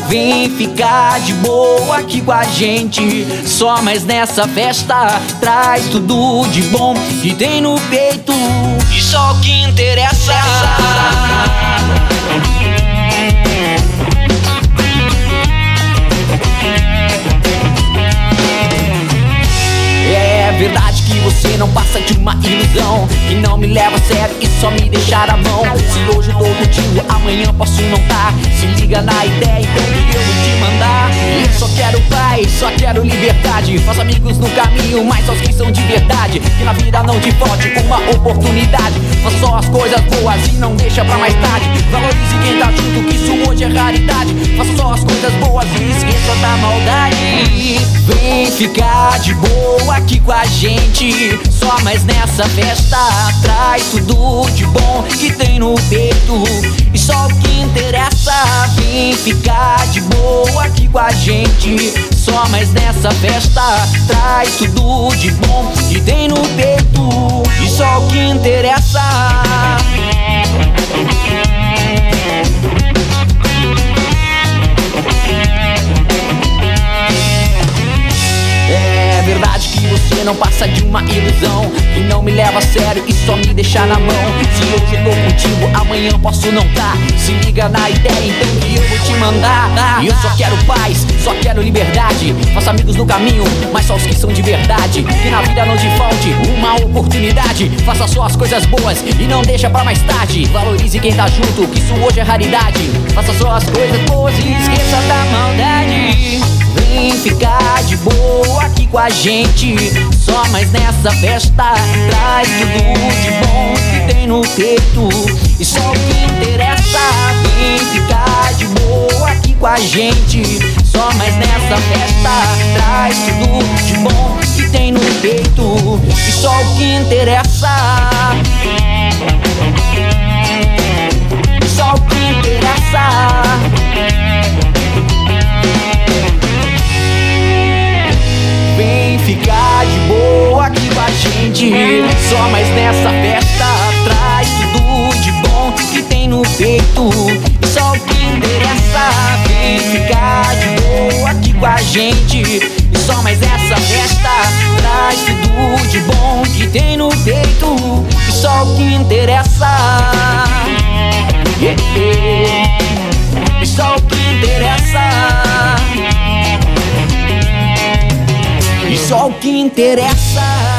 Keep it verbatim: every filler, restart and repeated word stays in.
Vem ficar de boa aqui com a gente. Só mais nessa festa traz tudo de bom que tem no peito e só o que interessa. É verdade que você não passa de uma ilusão, que não me leva a sério e só me deixar a mão. Se hoje eu tô contigo, amanhã posso não tá. Se liga na ideia, então que eu vou te mandar. Eu só quero paz, só quero liberdade. Faço amigos no caminho, mas só os que são de verdade. Que na vida não te falte uma oportunidade. Faça só as coisas boas e não deixa pra mais tarde. Valorize quem tá junto, que isso hoje é raridade. Faça só as coisas boas e esqueça da maldade. Vem ficar de boa aqui com a gente. Só mais nessa festa traz tudo de bom que tem no peito e só o que interessa. Vem ficar de boa aqui com a gente. Só mais nessa festa traz tudo de bom que tem no peito e só o que interessa. É verdade que você não passa de uma ilusão, que não me leva a sério e só me deixa na mão. Se hoje eu tô contigo, amanhã posso não tá. Se liga na ideia, então que eu vou te mandar. E eu só quero paz, só quero liberdade. Faça amigos no caminho, mas só os que são de verdade. Que na vida não te falte uma oportunidade. Faça só as coisas boas e não deixa pra mais tarde. Valorize quem tá junto, que isso hoje é raridade. Faça só as coisas boas e esqueça da maldade. Vem ficar de boa aqui com a gente. Só mais nessa festa traz tudo de bom que tem no peito e só o que interessa. Vem ficar de boa aqui com a gente. Só mais nessa festa traz tudo de bom que tem no peito e só o que interessa. E só o que interessa. Vem ficar de boa aqui com a gente. Só mais nessa festa traz tudo de bom que tem no peito e só o que interessa. Vem ficar de boa aqui com a gente. E só mais essa festa traz tudo de bom que tem no peito e só o que interessa. Yeah, yeah. E só o que interessa. E só o que interessa.